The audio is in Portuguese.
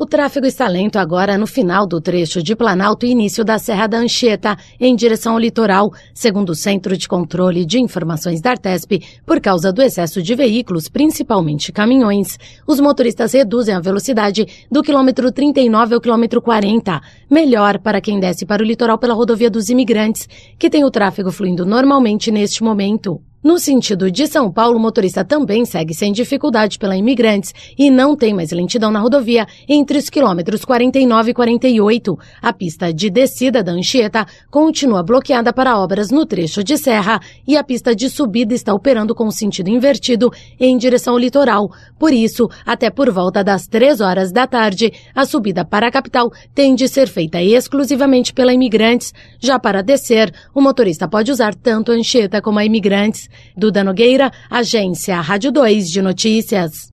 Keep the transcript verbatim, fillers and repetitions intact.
O tráfego está lento agora no final do trecho de Planalto e início da Serra da Anchieta, em direção ao litoral, segundo o Centro de Controle de Informações da Artesp, por causa do excesso de veículos, principalmente caminhões. Os motoristas reduzem a velocidade do quilômetro trinta e nove ao quilômetro quarenta, melhor para quem desce para o litoral pela rodovia dos Imigrantes, que tem o tráfego fluindo normalmente neste momento. No sentido de São Paulo, o motorista também segue sem dificuldade pela Imigrantes e não tem mais lentidão na rodovia entre os quilômetros quarenta e nove e quarenta e oito. A pista de descida da Anchieta continua bloqueada para obras no trecho de serra e a pista de subida está operando com sentido invertido em direção ao litoral. Por isso, até por volta das três horas da tarde, a subida para a capital tem de ser feita exclusivamente pela Imigrantes. Já para descer, o motorista pode usar tanto a Anchieta como a Imigrantes. Duda Nogueira, Agência Rádio dois de Notícias.